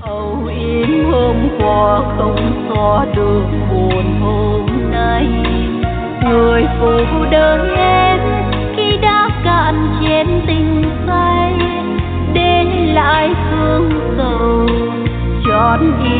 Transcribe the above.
âu yếm hôm qua không xóa được buồn hôm nay. Người phụ đơn em khi đã cạn chén tình say, để lại thương sầu trọn